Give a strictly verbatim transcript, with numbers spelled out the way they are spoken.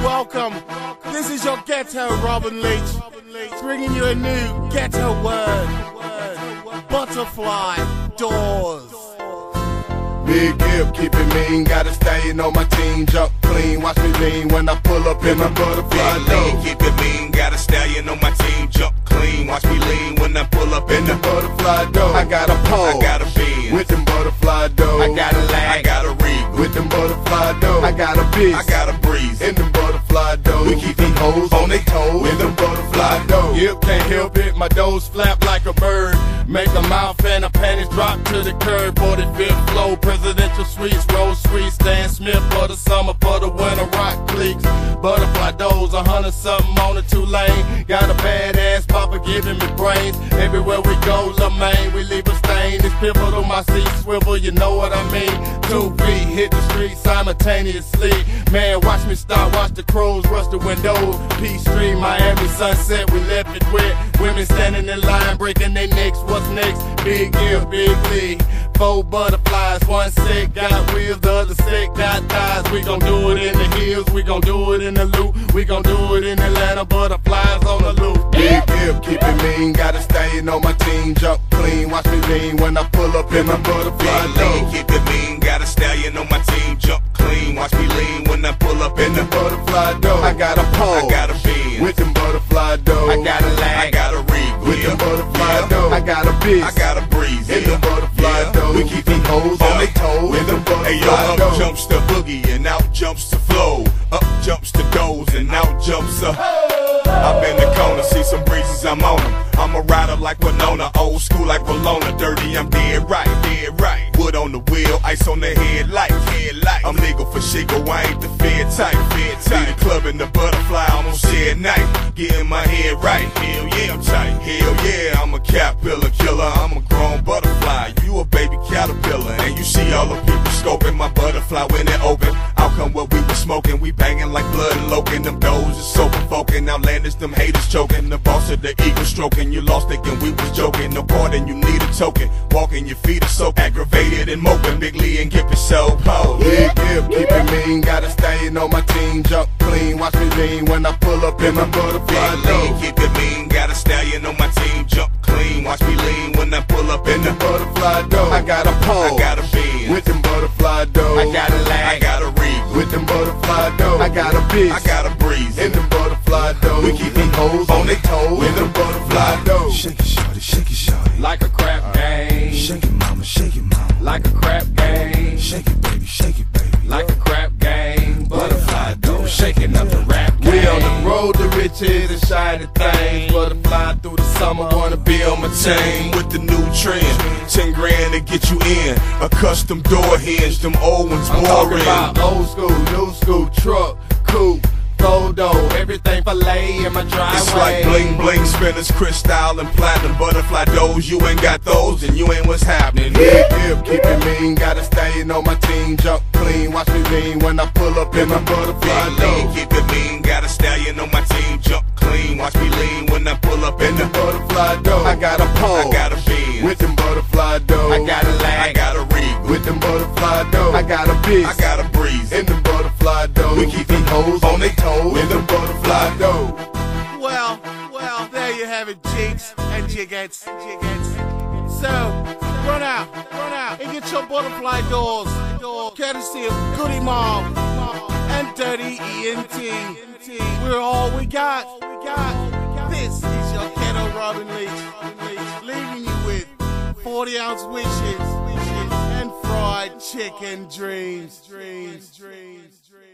welcome. This is your ghetto Robin Leach, bringing you a new ghetto word. Butterfly doors. Big Gibb, keep it mean, gotta stay on my team, jump clean, watch me lean when I pull up in my butterfly door. Keep it mean, got a stallion on my team, jump clean, watch me lean when I pull up in the butterfly door. I got a pole, I got a bean with them butterfly doors. I got a lag, I got a regal with them butterfly doors. I got a bitch, I got a breeze in them butterfly doors. We keep these hoes on their toes with them butterfly doors. Yep, can't help it, my doors flap like a bird. Make a mouth and a panties drop to the curb. forty-fifth flow, presidential suites, Rose Street, Stan Smith for the summer, for the winter, rock cliques. Butterfly doors, a hundred something on the two lane. Got a badass papa giving me brains. Everywhere we go, LaMaine, we leave a stain. This pivot on my seat swivel, you know what I mean. Two feet hit the street simultaneously. Man, watch me stop, watch the crows rush the windows. Peachtree, Miami, sunset, we left it wet. Women standing in line, breaking their necks. What's next? Big Gibb, Big Lee. Four butterflies, one set got wheels, the other set got thighs. We gon' do it in the hills, we gon' do it in the loop, we gon' do it in Atlanta. Butterflies on the loop. Big Gibb, keep it mean, gotta stay on my team, jump clean, watch me lean when I pull up in my butterfly door. Keep it mean, got a stallion on my team, jump clean, watch me lean when I pull up in the butterfly door. I got a pole, I got a bean with them butterfly doors. I got a lag, I got a regal with them butterfly doors. I got a bitch, I got a breeze in the butterfly yeah. doors. We keep these hoes on their toes with them butterfly hey, yo, up doors. jumps the boogie and out jumps the flow. Up jumps the doors and out jumps the I've been the corner, see some breezes, I'm on them. I'm a rider like Winona, old school like Bologna. Dirty, I'm dead right, dead right. Wood on the wheel, ice on the headlight, headlight. I'm legal for Chico, I ain't the fed type, fed type. See the club in the butterfly, almost every night. Getting my head right, hell yeah, I'm tight. Hell yeah, I'm a caterpillar killer, I'm a grown butterfly. You a baby caterpillar, and you see all the people scoping my butterfly when it open. Out come what we was smoking, we banging like blood and loking. Them doors is so provoking, outlandish, them haters choking. The boss of the eagle stroking, you lost thinking we was joking. No pardon, you need a token. Walking, your feet are so aggravated and moping. Big Lee and Gibb is so pose. Big Gibb, keep it mean, gotta stay on my team, jump clean, watch me lean when I pull up in my butterfly door. Keep it mean, got a stallion on my team, jump clean, watch me lean when I pull up in the butterfly door. I got a pole, I got a bean with them butterfly doors. I got a lag, I got a regal with them butterfly doors. I got a bitch, I got a breeze in them butterfly doors. We keep these hoes on their toes with them butterfly doors. Shake it, shorty, shake it, shorty. Like a crap game. Shake it, mama, shake it, mama. Like a crap game. Shake it, baby, shake it, baby. Like a crap game. Butterfly door, shaking up the rap game. We on the road to riches and shiny things. Butterfly through the summer, wanna be on my team. with the new trend. Ten grand to get you in. A custom door hinge, them old ones I'm more talking in. about old school, new school, truck, coupe, photo, everything for lay in my driveway. It's like bling bling spinners, crystal and platinum butterfly doors. You ain't got those, and you ain't what's happening. Big Gibb, keep it mean, gotta stay on my team, jump clean, watch me lean when I pull up in my butterfly Big door. lean, keep it mean, got a stallion on my team, jump clean, watch me lean when I pull up in the butterfly door. I got a pole, I got a bean with them butterfly doors. I got a lag, I got a regal with them butterfly doors. I got a bitch, I got a breeze in them butterfly doors. We keep these hoes on their toes with them butterfly doors. Well, well, there you have it, jigs and jiggets, jiggets. So, run out, run out, and get your butterfly doors, courtesy of Goody Mob and Dirty E N T. We're all we got. This is your Ghetto Robin Leach, leaving you with forty ounce wishes and fried chicken dreams, dreams, dreams, dreams.